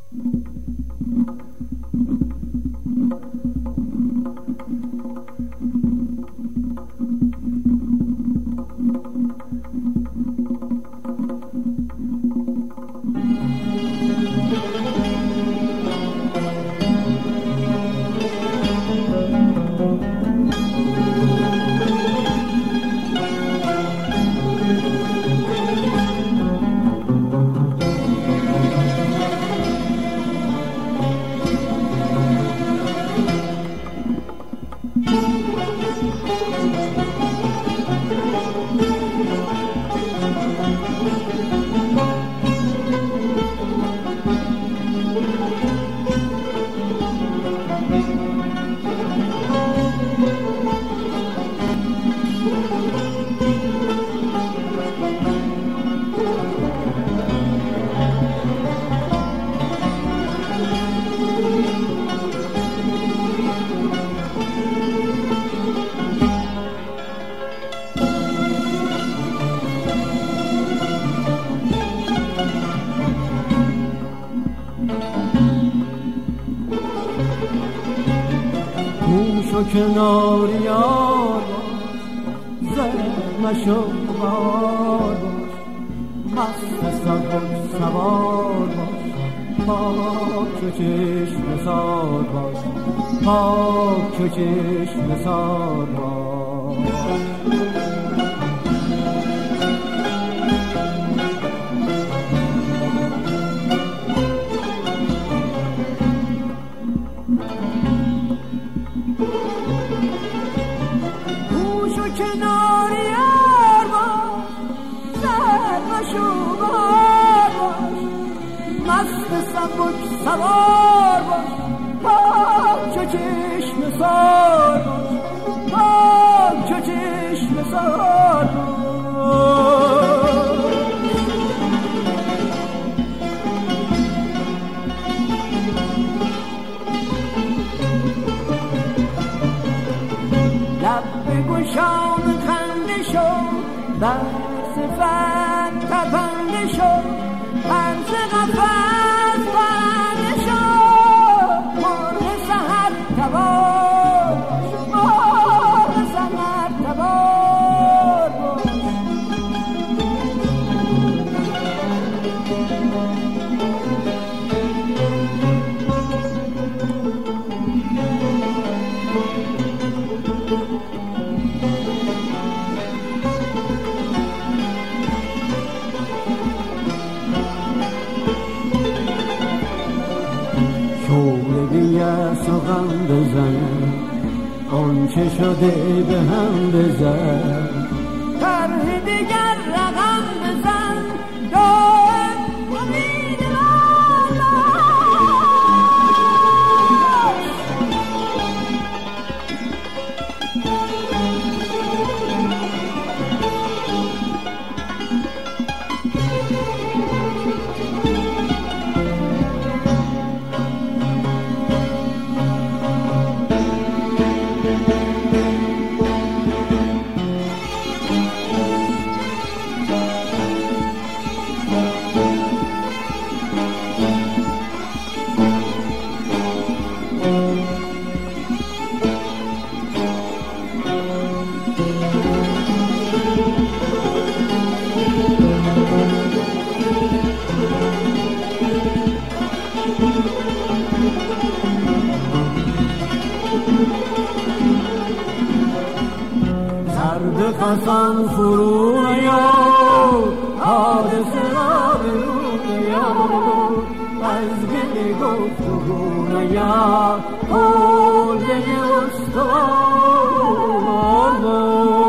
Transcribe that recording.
کنار یار باش، زد مشو بار باش، مست سبک سوار باش، پاک و چشم سار باش، پاک و چشم سار باش. سبک سوار باش، پاک و چشم سار باش، پاک و چشم سار باش. لب بگشان خنده شو، در صفت تپنده شو، هرز قفص پرنده شو، مرغ سحر تبار باش، مرغ سحر تبار باش. سخن بزن، آنچه شده به هم بزن، طرح دیگر رقم بزن، دائم امید من سرد خزان فرو نیار، حادثه را برون نیار، از گل گفتگو نیار، حوله استوار باش.